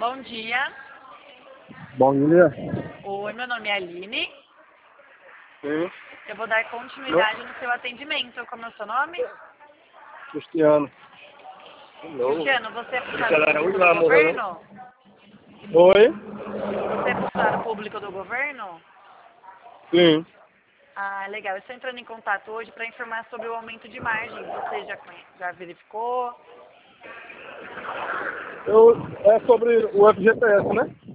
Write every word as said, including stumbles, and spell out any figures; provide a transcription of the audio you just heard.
Bom dia. Bom dia. Oi, meu nome é Aline. Sim. Eu vou dar continuidade no seu atendimento. Como é o seu nome? Cristiano. Cristiano, você é funcionário público do Não. governo? Oi? Você é funcionário público do governo? Sim. Ah, legal. Eu estou entrando em contato hoje para informar sobre o aumento de margem. Você já, conhe- já verificou? Eu, é sobre o F G T S, né?